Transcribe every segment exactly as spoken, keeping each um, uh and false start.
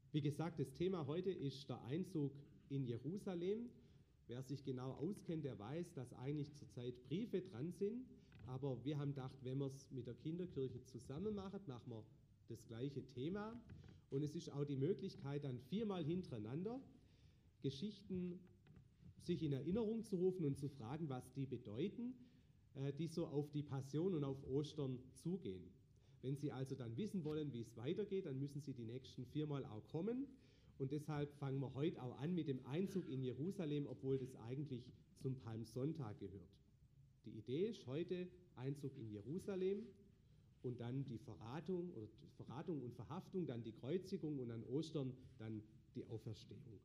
Wie gesagt, das Thema heute ist der Einzug in Jerusalem. Wer sich genau auskennt, der weiß, dass eigentlich zurzeit Briefe dran sind. Aber wir haben gedacht, wenn wir es mit der Kinderkirche zusammen machen, machen wir das gleiche Thema. Und es ist auch die Möglichkeit, dann viermal hintereinander Geschichten sich in Erinnerung zu rufen und zu fragen, was die bedeuten, die so auf die Passion und auf Ostern zugehen. Wenn Sie also dann wissen wollen, wie es weitergeht, dann müssen Sie die nächsten viermal auch kommen. Und deshalb fangen wir heute auch an mit dem Einzug in Jerusalem, obwohl das eigentlich zum Palmsonntag gehört. Die Idee ist heute Einzug in Jerusalem und dann die Verratung, oder die Verratung und Verhaftung, dann die Kreuzigung und an Ostern dann die Auferstehung.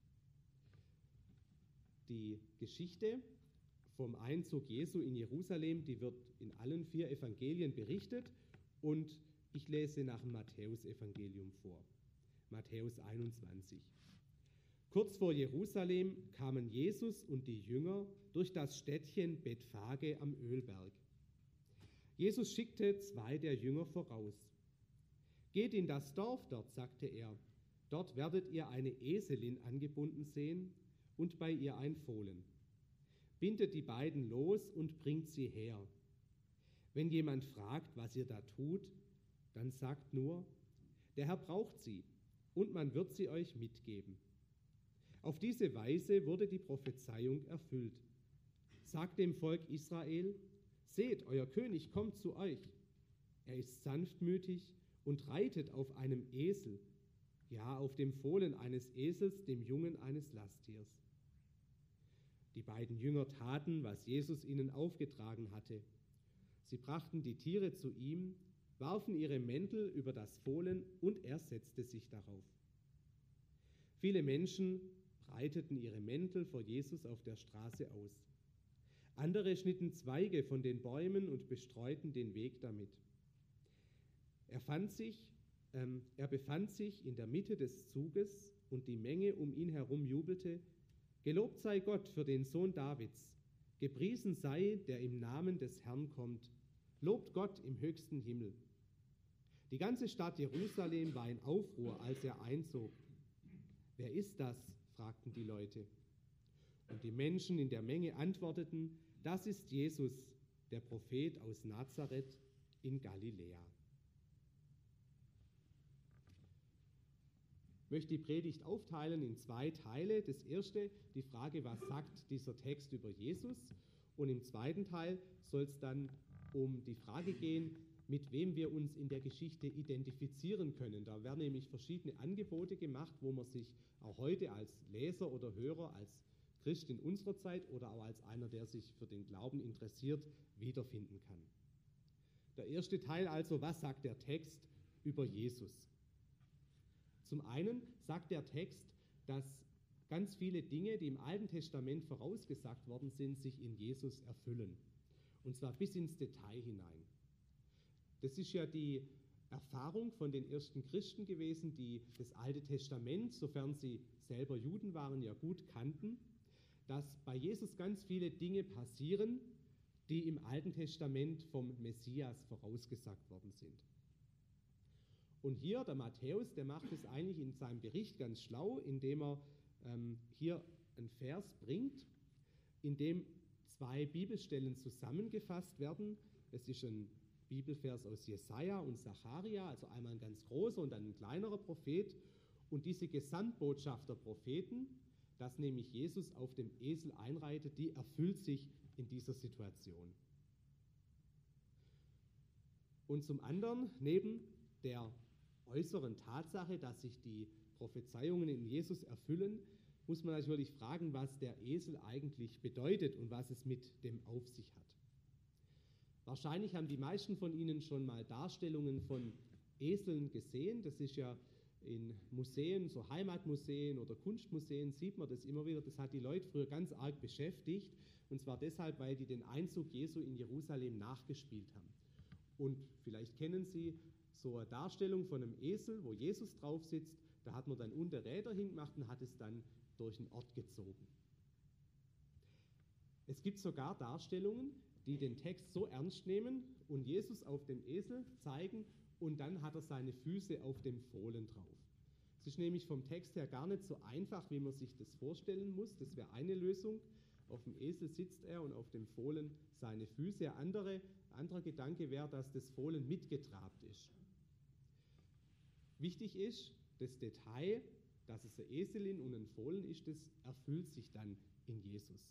Die Geschichte vom Einzug Jesu in Jerusalem, die wird in allen vier Evangelien berichtet. Und ich lese nach dem Matthäusevangelium vor. Matthäus einundzwanzig. Kurz vor Jerusalem kamen Jesus und die Jünger durch das Städtchen Bethphage am Ölberg. Jesus schickte zwei der Jünger voraus. Geht in das Dorf dort, sagte er. Dort werdet ihr eine Eselin angebunden sehen und bei ihr ein Fohlen. Bindet die beiden los und bringt sie her. Wenn jemand fragt, was ihr da tut, dann sagt nur, der Herr braucht sie und man wird sie euch mitgeben. Auf diese Weise wurde die Prophezeiung erfüllt. Sagt dem Volk Israel, seht, euer König kommt zu euch. Er ist sanftmütig und reitet auf einem Esel, ja, auf dem Fohlen eines Esels, dem Jungen eines Lasttiers. Die beiden Jünger taten, was Jesus ihnen aufgetragen hatte. Sie brachten die Tiere zu ihm, warfen ihre Mäntel über das Fohlen und er setzte sich darauf. Viele Menschen breiteten ihre Mäntel vor Jesus auf der Straße aus. Andere schnitten Zweige von den Bäumen und bestreuten den Weg damit. Er, fand sich, ähm, er befand sich in der Mitte des Zuges und die Menge um ihn herum jubelte, Gelobt sei Gott für den Sohn Davids, gepriesen sei, der im Namen des Herrn kommt. Lobt Gott im höchsten Himmel. Die ganze Stadt Jerusalem war in Aufruhr, als er einzog. Wer ist das? Fragten die Leute. Und die Menschen in der Menge antworteten, das ist Jesus, der Prophet aus Nazareth in Galiläa. Ich möchte die Predigt aufteilen in zwei Teile. Das erste, die Frage, was sagt dieser Text über Jesus? Und im zweiten Teil soll es dann um die Frage gehen, mit wem wir uns in der Geschichte identifizieren können. Da werden nämlich verschiedene Angebote gemacht, wo man sich auch heute als Leser oder Hörer, als Christ in unserer Zeit oder auch als einer, der sich für den Glauben interessiert, wiederfinden kann. Der erste Teil also, was sagt der Text über Jesus? Zum einen sagt der Text, dass ganz viele Dinge, die im Alten Testament vorausgesagt worden sind, sich in Jesus erfüllen. Und zwar bis ins Detail hinein. Das ist ja die Erfahrung von den ersten Christen gewesen, die das Alte Testament, sofern sie selber Juden waren, ja gut kannten, dass bei Jesus ganz viele Dinge passieren, die im Alten Testament vom Messias vorausgesagt worden sind. Und hier, der Matthäus, der macht es eigentlich in seinem Bericht ganz schlau, indem er ähm, hier einen Vers bringt, in dem zwei Bibelstellen zusammengefasst werden. Es ist ein Bibelvers aus Jesaja und Sacharja, also einmal ein ganz großer und dann ein kleinerer Prophet. Und diese Gesamtbotschaft der Propheten, dass nämlich Jesus auf dem Esel einreitet, die erfüllt sich in dieser Situation. Und zum anderen, neben der äußeren Tatsache, dass sich die Prophezeiungen in Jesus erfüllen, muss man natürlich fragen, was der Esel eigentlich bedeutet und was es mit dem auf sich hat. Wahrscheinlich haben die meisten von Ihnen schon mal Darstellungen von Eseln gesehen. Das ist ja in Museen, so Heimatmuseen oder Kunstmuseen, sieht man das immer wieder. Das hat die Leute früher ganz arg beschäftigt. Und zwar deshalb, weil die den Einzug Jesu in Jerusalem nachgespielt haben. Und vielleicht kennen Sie so eine Darstellung von einem Esel, wo Jesus drauf sitzt. Da hat man dann unter Räder hingemacht und hat es dann durch den Ort gezogen. Es gibt sogar Darstellungen, die den Text so ernst nehmen und Jesus auf dem Esel zeigen und dann hat er seine Füße auf dem Fohlen drauf. Es ist nämlich vom Text her gar nicht so einfach, wie man sich das vorstellen muss. Das wäre eine Lösung. Auf dem Esel sitzt er und auf dem Fohlen seine Füße. Ein andere, anderer Gedanke wäre, dass das Fohlen mitgetrabt ist. Wichtig ist, das Detail, dass es eine Eselin und ein Fohlen ist, das erfüllt sich dann in Jesus.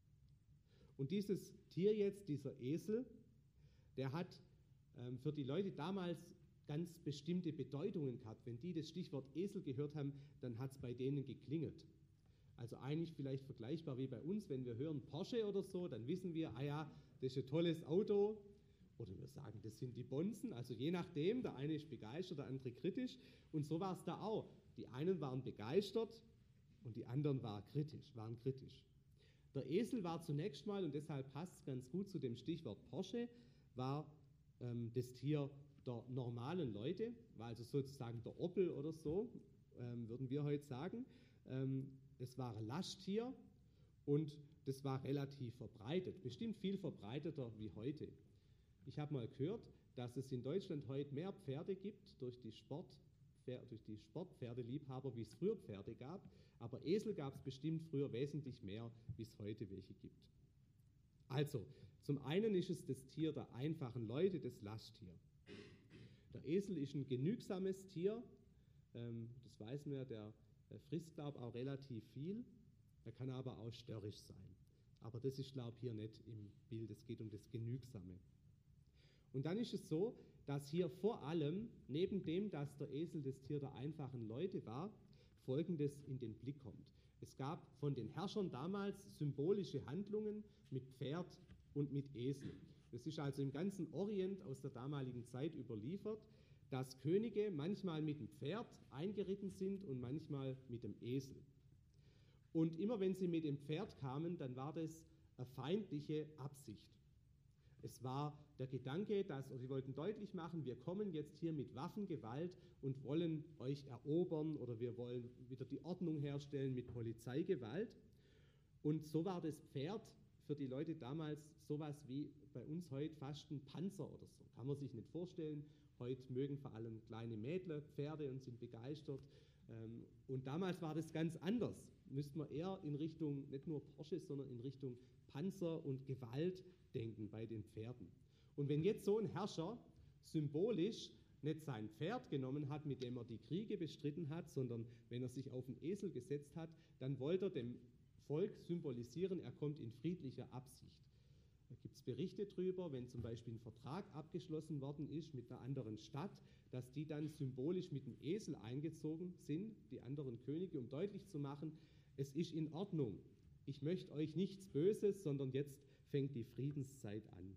Und dieses Tier jetzt, dieser Esel, der hat ähm, für die Leute damals ganz bestimmte Bedeutungen gehabt. Wenn die das Stichwort Esel gehört haben, dann hat es bei denen geklingelt. Also eigentlich vielleicht vergleichbar wie bei uns, wenn wir hören Porsche oder so, dann wissen wir, ah ja, das ist ein tolles Auto. Oder wir sagen, das sind die Bonzen. Also je nachdem, der eine ist begeistert, der andere kritisch. Und so war es da auch. Die einen waren begeistert und die anderen waren kritisch, waren kritisch. Der Esel war zunächst mal, und deshalb passt es ganz gut zu dem Stichwort Porsche, war ähm, das Tier der normalen Leute, war also sozusagen der Opel oder so, ähm, würden wir heute sagen. Ähm, es war ein Lasttier und das war relativ verbreitet, bestimmt viel verbreiteter wie heute. Ich habe mal gehört, dass es in Deutschland heute mehr Pferde gibt durch die, Sport, durch die Sportpferdeliebhaber, wie es früher Pferde gab, aber Esel gab es bestimmt früher wesentlich mehr, wie es heute welche gibt. Also, zum einen ist es das Tier der einfachen Leute, das Lasttier. Der Esel ist ein genügsames Tier, ähm, das weiß man ja, der äh, frisst, glaube ich, auch relativ viel, er kann aber auch störrisch sein. Aber das ist, glaube ich, hier nicht im Bild, es geht um das Genügsame. Und dann ist es so, dass hier vor allem, neben dem, dass der Esel das Tier der einfachen Leute war, Folgendes in den Blick kommt. Es gab von den Herrschern damals symbolische Handlungen mit Pferd und mit Esel. Das ist also im ganzen Orient aus der damaligen Zeit überliefert, dass Könige manchmal mit dem Pferd eingeritten sind und manchmal mit dem Esel. Und immer wenn sie mit dem Pferd kamen, dann war das eine feindliche Absicht. Es war der Gedanke, dass sie wollten deutlich machen, wir kommen jetzt hier mit Waffengewalt und wollen euch erobern oder wir wollen wieder die Ordnung herstellen mit Polizeigewalt. Und so war das Pferd für die Leute damals sowas wie bei uns heute fast ein Panzer oder so. Kann man sich nicht vorstellen. Heute mögen vor allem kleine Mädler Pferde und sind begeistert. Und damals war das ganz anders. Müsste man eher in Richtung nicht nur Porsche, sondern in Richtung Panzer und Gewalt denken bei den Pferden. Und wenn jetzt so ein Herrscher symbolisch nicht sein Pferd genommen hat, mit dem er die Kriege bestritten hat, sondern wenn er sich auf den Esel gesetzt hat, dann wollte er dem Volk symbolisieren, er kommt in friedlicher Absicht. Da gibt es Berichte drüber, wenn zum Beispiel ein Vertrag abgeschlossen worden ist mit einer anderen Stadt, dass die dann symbolisch mit dem Esel eingezogen sind, die anderen Könige, um deutlich zu machen, es ist in Ordnung. Ich möchte euch nichts Böses, sondern jetzt fängt die Friedenszeit an.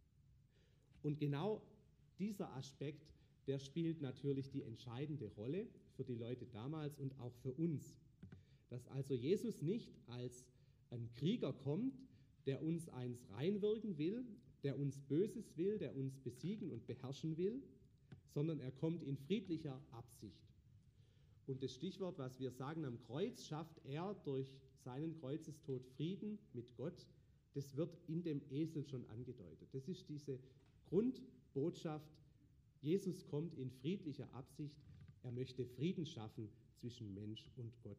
Und genau dieser Aspekt, der spielt natürlich die entscheidende Rolle für die Leute damals und auch für uns. Dass also Jesus nicht als ein Krieger kommt, der uns eins reinwirken will, der uns Böses will, der uns besiegen und beherrschen will, sondern er kommt in friedlicher Absicht. Und das Stichwort, was wir sagen, am Kreuz schafft er durch seinen Kreuzestod Frieden mit Gott, das wird in dem Esel schon angedeutet. Das ist diese Grundbotschaft, Jesus kommt in friedlicher Absicht, er möchte Frieden schaffen zwischen Mensch und Gott.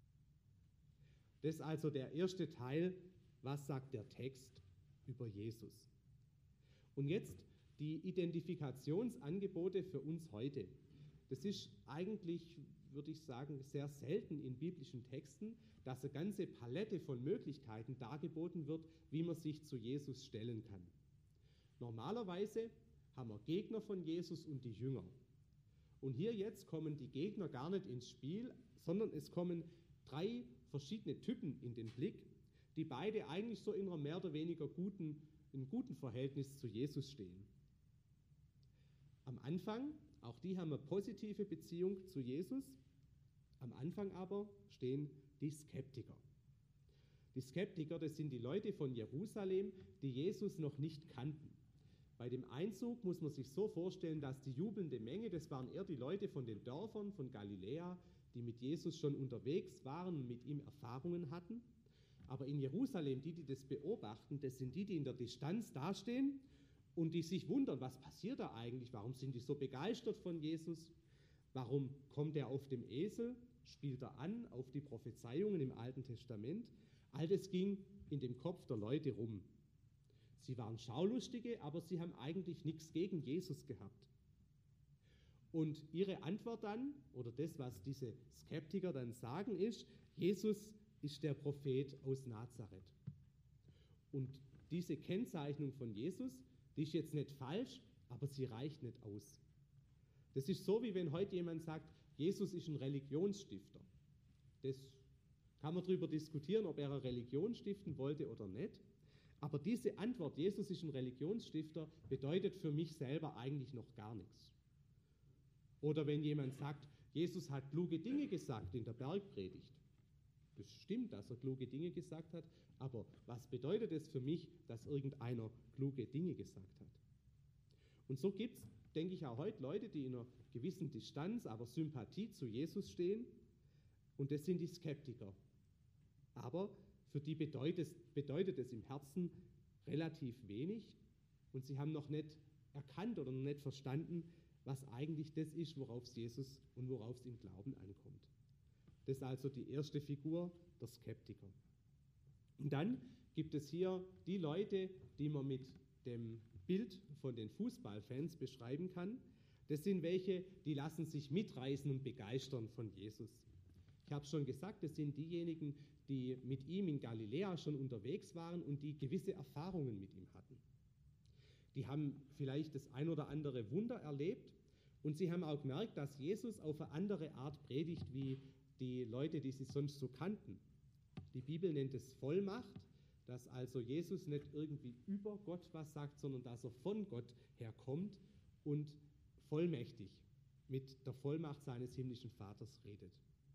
Das ist also der erste Teil, was sagt der Text über Jesus. Und jetzt die Identifikationsangebote für uns heute. Das ist eigentlich, würde ich sagen, sehr selten in biblischen Texten, dass eine ganze Palette von Möglichkeiten dargeboten wird, wie man sich zu Jesus stellen kann. Normalerweise haben wir Gegner von Jesus und die Jünger. Und hier jetzt kommen die Gegner gar nicht ins Spiel, sondern es kommen drei verschiedene Typen in den Blick, die beide eigentlich so in einem mehr oder weniger guten, in gutem Verhältnis zu Jesus stehen. Am Anfang, auch die haben eine positive Beziehung zu Jesus, am Anfang aber stehen die Skeptiker. Die Skeptiker, das sind die Leute von Jerusalem, die Jesus noch nicht kannten. Bei dem Einzug muss man sich so vorstellen, dass die jubelnde Menge, das waren eher die Leute von den Dörfern von Galiläa, die mit Jesus schon unterwegs waren und mit ihm Erfahrungen hatten. Aber in Jerusalem, die, die das beobachten, das sind die, die in der Distanz dastehen und die sich wundern, was passiert da eigentlich, warum sind die so begeistert von Jesus? Warum kommt er auf dem Esel? Spielt er an auf die Prophezeiungen im Alten Testament? All das ging in dem Kopf der Leute rum. Sie waren Schaulustige, aber sie haben eigentlich nichts gegen Jesus gehabt. Und ihre Antwort dann, oder das, was diese Skeptiker dann sagen, ist, Jesus ist der Prophet aus Nazareth. Und diese Kennzeichnung von Jesus, die ist jetzt nicht falsch, aber sie reicht nicht aus. Das ist so, wie wenn heute jemand sagt, Jesus ist ein Religionsstifter. Das kann man darüber diskutieren, ob er eine Religion stiften wollte oder nicht. Aber diese Antwort, Jesus ist ein Religionsstifter, bedeutet für mich selber eigentlich noch gar nichts. Oder wenn jemand sagt, Jesus hat kluge Dinge gesagt in der Bergpredigt. Das stimmt, dass er kluge Dinge gesagt hat, aber was bedeutet es für mich, dass irgendeiner kluge Dinge gesagt hat? Und so gibt es, denke ich, auch heute Leute, die in einer gewissen Distanz, aber Sympathie zu Jesus stehen, und das sind die Skeptiker. Aber für die bedeutet, bedeutet es im Herzen relativ wenig und sie haben noch nicht erkannt oder noch nicht verstanden, was eigentlich das ist, worauf es Jesus und worauf es im Glauben ankommt. Das ist also die erste Figur, der Skeptiker. Und dann gibt es hier die Leute, die man mit dem Bild von den Fußballfans beschreiben kann. Das sind welche, die lassen sich mitreißen und begeistern von Jesus. Ich habe schon gesagt, das sind diejenigen, die mit ihm in Galiläa schon unterwegs waren und die gewisse Erfahrungen mit ihm hatten. Die haben vielleicht das ein oder andere Wunder erlebt und sie haben auch gemerkt, dass Jesus auf eine andere Art predigt, wie die Leute, die sie sonst so kannten. Die Bibel nennt es Vollmacht, dass also Jesus nicht irgendwie über Gott was sagt, sondern dass er von Gott herkommt und vollmächtig mit der Vollmacht seines himmlischen Vaters redet.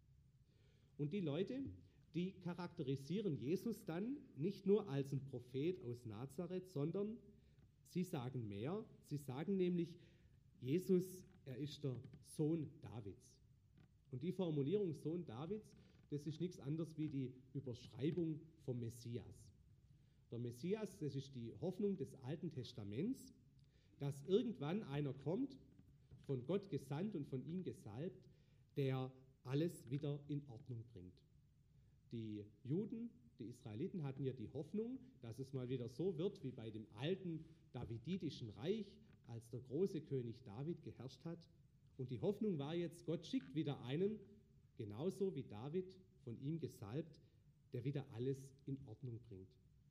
Und die Leute, die charakterisieren Jesus dann nicht nur als ein Prophet aus Nazareth, sondern sie sagen mehr. Sie sagen nämlich, Jesus, er ist der Sohn Davids. Und die Formulierung Sohn Davids, das ist nichts anderes wie die Überschreibung vom Messias. Der Messias, das ist die Hoffnung des Alten Testaments, dass irgendwann einer kommt, von Gott gesandt und von ihm gesalbt, der alles wieder in Ordnung bringt. Die Juden, die Israeliten hatten ja die Hoffnung, dass es mal wieder so wird wie bei dem alten Daviditischen Reich, als der große König David geherrscht hat. Und die Hoffnung war jetzt, Gott schickt wieder einen, genauso wie David, von ihm gesalbt, der wieder alles in Ordnung bringt.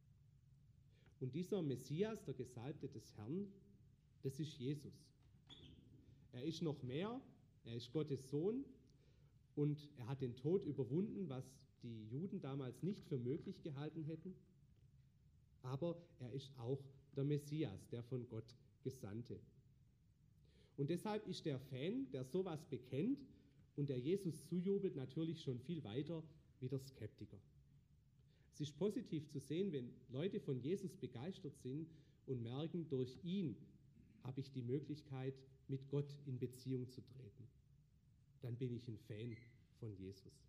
Und dieser Messias, der Gesalbte des Herrn, das ist Jesus. Er ist noch mehr, er ist Gottes Sohn und er hat den Tod überwunden, was die Juden damals nicht für möglich gehalten hätten. Aber er ist auch der Messias, der von Gott Gesandte. Und deshalb ist der Fan, der sowas bekennt und der Jesus zujubelt, natürlich schon viel weiter wie der Skeptiker. Es ist positiv zu sehen, wenn Leute von Jesus begeistert sind und merken, durch ihn habe ich die Möglichkeit, mit Gott in Beziehung zu treten. Dann bin ich ein Fan von Jesus.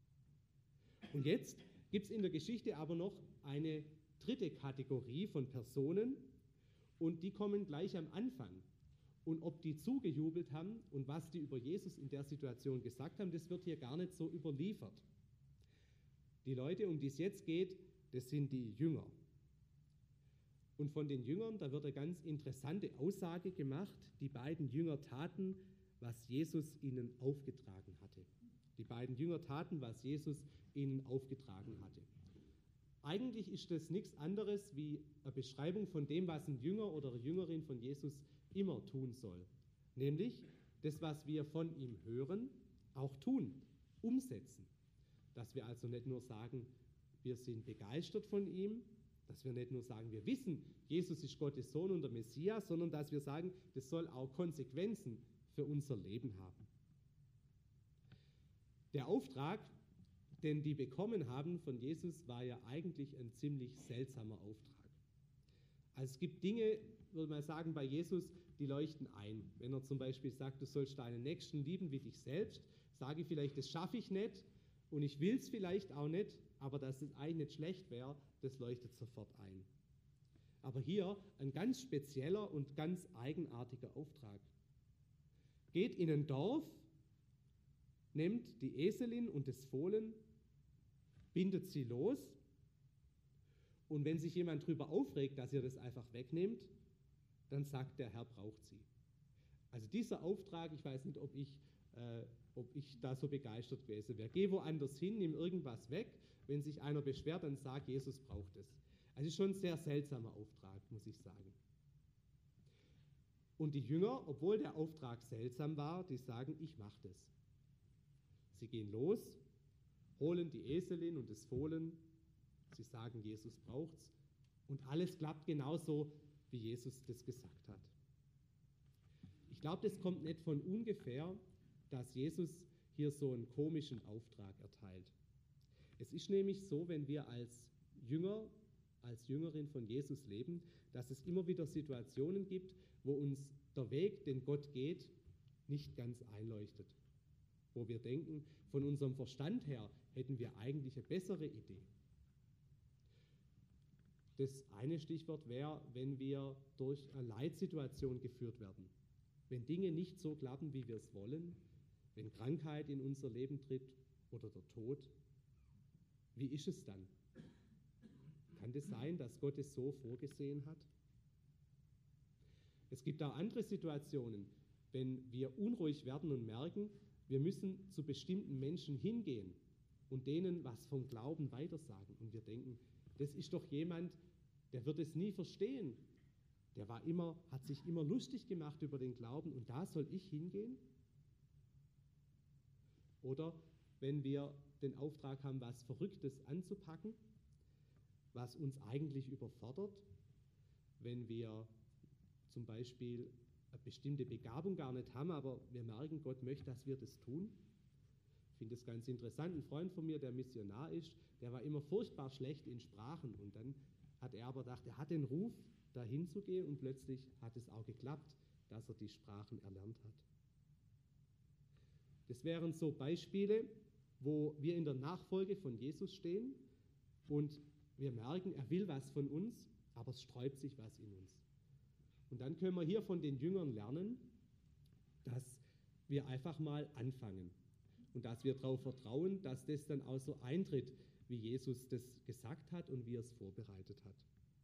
Und jetzt gibt es in der Geschichte aber noch eine dritte Kategorie von Personen und die kommen gleich am Anfang. Und ob die zugejubelt haben und was die über Jesus in der Situation gesagt haben, das wird hier gar nicht so überliefert. Die Leute, um die es jetzt geht, das sind die Jünger. Und von den Jüngern, da wird eine ganz interessante Aussage gemacht. Die beiden Jünger taten, was Jesus ihnen aufgetragen hatte. Die beiden Jünger taten, was Jesus ihnen aufgetragen hatte. Eigentlich ist das nichts anderes wie eine Beschreibung von dem, was ein Jünger oder eine Jüngerin von Jesus immer tun soll. Nämlich das, was wir von ihm hören, auch tun, umsetzen. Dass wir also nicht nur sagen, wir sind begeistert von ihm, dass wir nicht nur sagen, wir wissen, Jesus ist Gottes Sohn und der Messias, sondern dass wir sagen, das soll auch Konsequenzen für unser Leben haben. Der Auftrag, den die bekommen haben von Jesus, war ja eigentlich ein ziemlich seltsamer Auftrag. Also es gibt Dinge, würde man sagen, bei Jesus, die leuchten ein. Wenn er zum Beispiel sagt, du sollst deinen Nächsten lieben wie dich selbst, sage ich vielleicht, das schaffe ich nicht und ich will es vielleicht auch nicht, aber dass es eigentlich nicht schlecht wäre, das leuchtet sofort ein. Aber hier ein ganz spezieller und ganz eigenartiger Auftrag. Geht in ein Dorf nehmt die Eselin und das Fohlen, bindet sie los, und wenn sich jemand darüber aufregt, dass ihr das einfach wegnehmt, dann sagt der Herr braucht sie. Also dieser Auftrag, ich weiß nicht, ob ich, äh, ob ich da so begeistert gewesen wäre. Geh woanders hin, nimm irgendwas weg. Wenn sich einer beschwert, dann sag, Jesus braucht es. Also schon ein sehr seltsamer Auftrag, muss ich sagen. Und die Jünger, obwohl der Auftrag seltsam war, die sagen, ich mache das. Sie gehen los, holen die Eselin und das Fohlen. Sie sagen, Jesus braucht's. Und alles klappt genauso, wie Jesus das gesagt hat. Ich glaube, das kommt nicht von ungefähr, dass Jesus hier so einen komischen Auftrag erteilt. Es ist nämlich so, wenn wir als Jünger, als Jüngerin von Jesus leben, dass es immer wieder Situationen gibt, wo uns der Weg, den Gott geht, nicht ganz einleuchtet. Wo wir denken, von unserem Verstand her hätten wir eigentlich eine bessere Idee. Das eine Stichwort wäre, wenn wir durch eine Leitsituation geführt werden. Wenn Dinge nicht so klappen, wie wir es wollen, wenn Krankheit in unser Leben tritt oder der Tod, wie ist es dann? Kann das sein, dass Gott es so vorgesehen hat? Es gibt auch andere Situationen, wenn wir unruhig werden und merken, wir müssen zu bestimmten Menschen hingehen und denen was vom Glauben weitersagen. Und wir denken, das ist doch jemand, der wird es nie verstehen. Der war immer, hat sich immer lustig gemacht über den Glauben und da soll ich hingehen? Oder wenn wir den Auftrag haben, was Verrücktes anzupacken, was uns eigentlich überfordert, wenn wir zum Beispiel eine bestimmte Begabung gar nicht haben, aber wir merken, Gott möchte, dass wir das tun. Ich finde es ganz interessant. Ein Freund von mir, der Missionar ist, der war immer furchtbar schlecht in Sprachen und dann hat er aber gedacht, er hat den Ruf, da hinzugehen und plötzlich hat es auch geklappt, dass er die Sprachen erlernt hat. Das wären so Beispiele, wo wir in der Nachfolge von Jesus stehen und wir merken, er will was von uns, aber es sträubt sich was in uns. Und dann können wir hier von den Jüngern lernen, dass wir einfach mal anfangen und dass wir darauf vertrauen, dass das dann auch so eintritt, wie Jesus das gesagt hat und wie er es vorbereitet hat.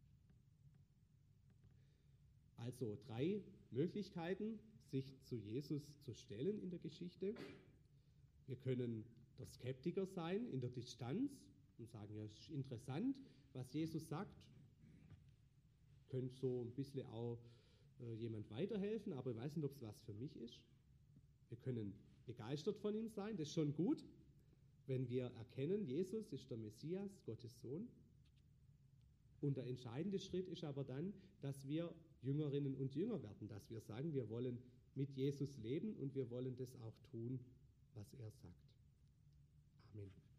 Also drei Möglichkeiten, sich zu Jesus zu stellen in der Geschichte. Wir können der Skeptiker sein in der Distanz und sagen, ja, es ist interessant, was Jesus sagt. Könnte so ein bisschen auch äh, jemand weiterhelfen, aber ich weiß nicht, ob es was für mich ist. Wir können begeistert von ihm sein, das ist schon gut, wenn wir erkennen, Jesus ist der Messias, Gottes Sohn. Und der entscheidende Schritt ist aber dann, dass wir Jüngerinnen und Jünger werden, dass wir sagen, wir wollen mit Jesus leben und wir wollen das auch tun, was er sagt. Amen.